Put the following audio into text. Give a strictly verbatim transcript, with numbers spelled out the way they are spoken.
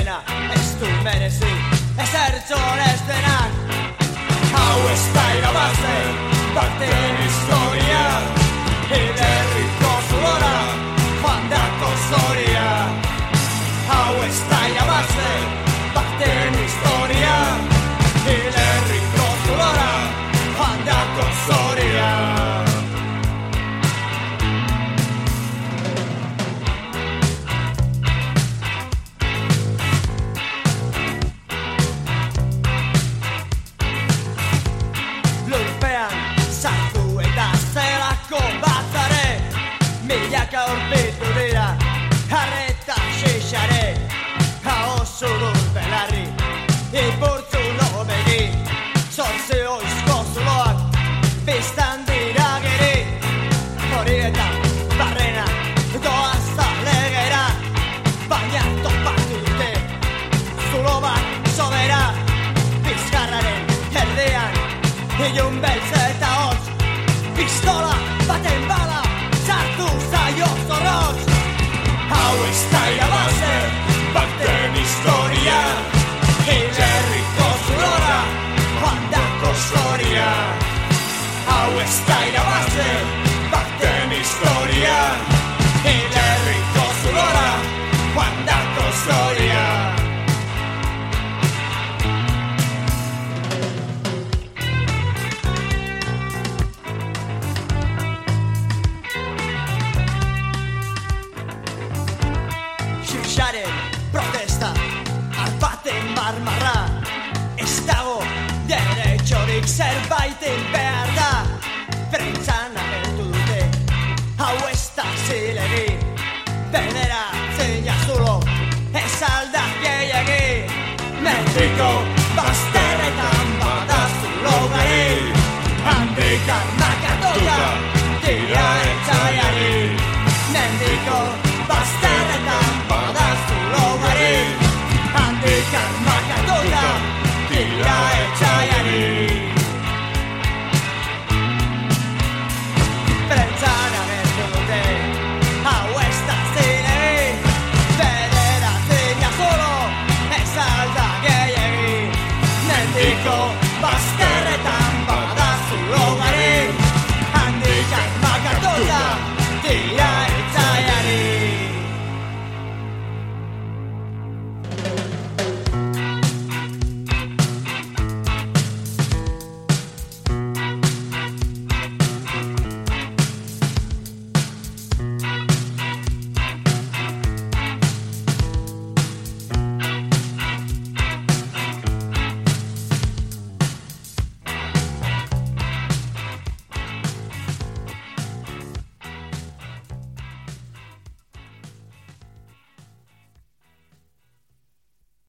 dena ez du merezi ezertxo ez denak. Hau ez da irabazten bakten historia, hilerriko zulora joan dako zoria. Hau ez da irabazten bakten historia, hilerriko zulora joan dako zoria. Milaka urbitu dira, harreta xixare, hau zurur belarri, ipurtzu lobegi, zortzi oizko zuloak, biztan dira geri, horietan barrena, doazta legera, baina topatu dute, zulo bat sobera, bizkarraren erdian, ilun beltz eta hotz, pistola baten bala, sartu zaio zorrotz. Hau ez da irabazten bakten historia, hilerriko zulora joan dako zoria. Hau ez da irabazten bakten historia, hilerriko zulora joan dako zoria. Protesta, arbaten marmarra, ez dago derechorik zerbaiten behar da. Prentzan agertu dute, hau ez da zilegi, beneratzen jazulo, ez alda gehiagi. Mexiko